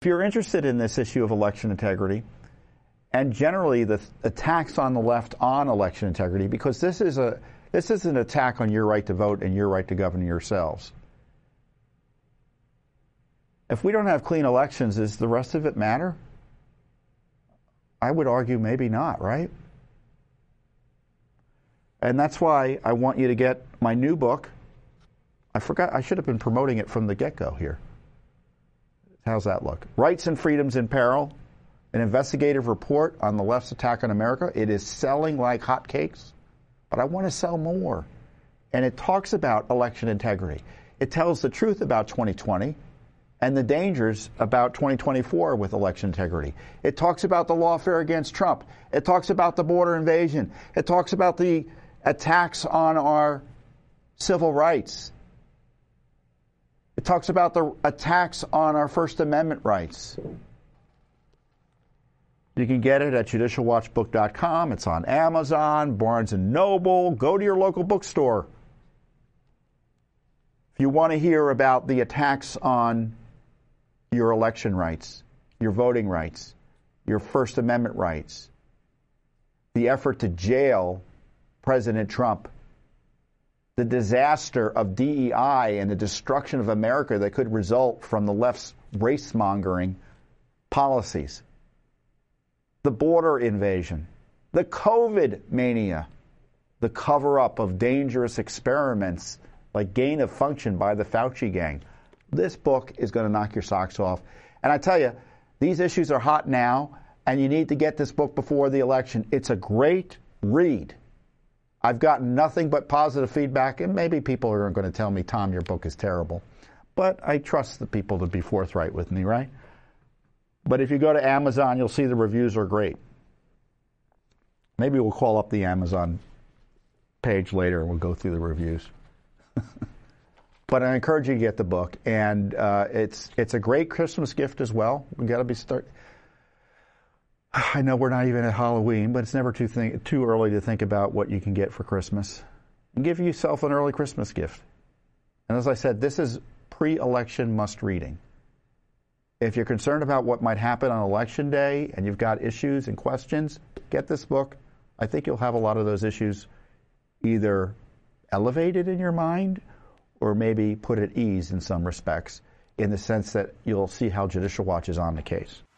If you're interested in this issue of election integrity, and generally the attacks on the left on election integrity, because this is an attack on your right to vote and your right to govern yourselves. If we don't have clean elections, does the rest of it matter? I would argue maybe not, right? And that's why I want you to get my new book. I forgot, I should have been promoting it from the get-go here. How's that look? Rights and Freedoms in Peril, an investigative report on the left's attack on America. It is selling like hotcakes, but I want to sell more. And it talks about election integrity. It tells the truth about 2020 and the dangers about 2024 with election integrity. It talks about the lawfare against Trump. It talks about the border invasion. It talks about the attacks on our civil rights. It talks about the attacks on our First Amendment rights. You can get it at judicialwatchbook.com. It's on Amazon, Barnes & Noble. Go to your local bookstore. If you want to hear about the attacks on your election rights, your voting rights, your First Amendment rights, the effort to jail President Trump, the disaster of DEI and the destruction of America that could result from the left's race-mongering policies, the border invasion, the COVID mania, the cover-up of dangerous experiments like gain of function by the Fauci gang. This book is going to knock your socks off. And I tell you, these issues are hot now, and you need to get this book before the election. It's a great read. I've gotten nothing but positive feedback, and maybe people are going to tell me, Tom, your book is terrible. But I trust the people to be forthright with me, right? But if you go to Amazon, you'll see the reviews are great. Maybe we'll call up the Amazon page later and we'll go through the reviews. But I encourage you to get the book, and it's a great Christmas gift as well. We got to be I know we're not even at Halloween, but it's never too early to think about what you can get for Christmas. And give yourself an early Christmas gift. And as I said, this is pre-election must-reading. If you're concerned about what might happen on Election Day and you've got issues and questions, get this book. I think you'll have a lot of those issues either elevated in your mind or maybe put at ease in some respects, in the sense that you'll see how Judicial Watch is on the case.